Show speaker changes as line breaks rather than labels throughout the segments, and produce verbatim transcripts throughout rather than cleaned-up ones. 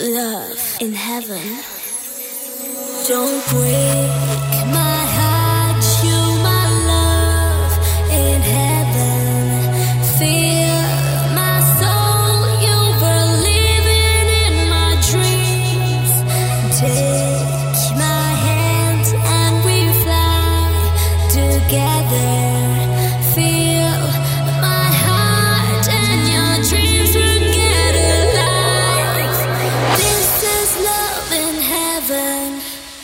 love in heaven. Don't break my heart, you my love in heaven. Feel my soul, you were living in my dreams. Take my hand and we fly together. Feel my heart and your dreams will get alive. This is love in heaven.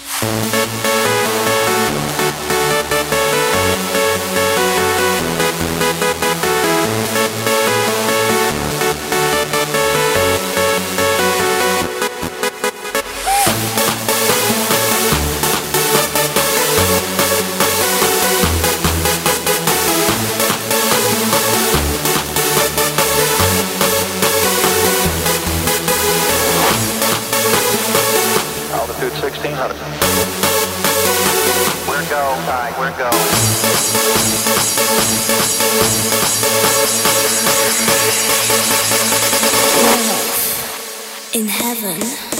sixteen hundred. We're go, Ty, we're go.
Love in heaven.